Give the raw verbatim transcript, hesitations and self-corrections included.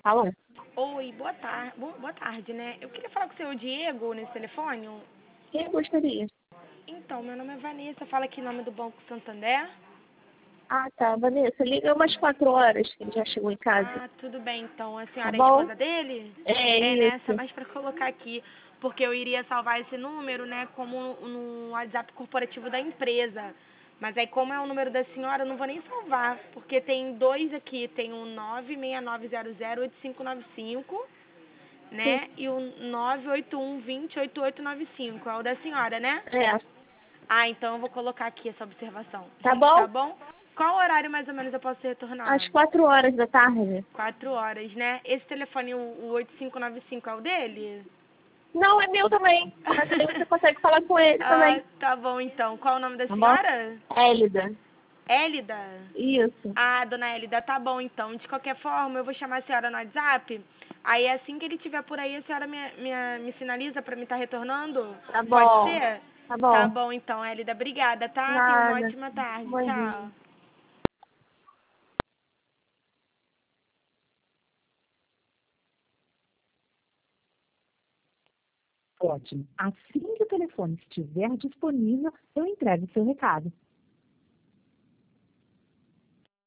Alô? Oi, boa tarde. Boa tarde, né? Eu queria falar com o senhor Diego nesse telefone. Quem gostaria? Então, meu nome é Vanessa, fala aqui em nome do Banco Santander. Ah, tá. Vanessa, liga umas quatro horas que ele já chegou em casa. Ah, tudo bem, então. A Tá senhora é a bom? esposa dele? É É, né? Só isso. mais pra colocar aqui, porque eu iria salvar esse número, né, como no WhatsApp corporativo da empresa. Mas aí, como é o número da senhora, eu não vou nem salvar, porque tem dois aqui. Tem o nove seis nove zero zero oito cinco nove cinco, Sim. né? E o nove oito um dois zero oito oito nove cinco. É o da senhora, né? É. Ah, então eu vou colocar aqui essa observação. Tá bom? Tá bom? Qual horário mais ou menos eu posso retornar? Às quatro horas da tarde. Quatro horas, né? Esse telefone, o, o oito cinco nove cinco, é o dele? Não, é meu também. Mas aí você consegue falar com ele Ah, também. tá bom então. Qual o nome da Tá bom? senhora? Hélida. Hélida? Isso. Ah, dona Hélida, tá bom então. De qualquer forma, eu vou chamar a senhora no WhatsApp. Aí assim que ele estiver por aí, a senhora me, me, me sinaliza pra me estar retornando? Tá Pode bom. ser? Tá Tá bom. bom então, Hélida. Obrigada, tá? Tenha uma Nada. ótima tarde. Bom dia. Tchau. Ótimo. Assim que o telefone estiver disponível, eu entrego o seu recado.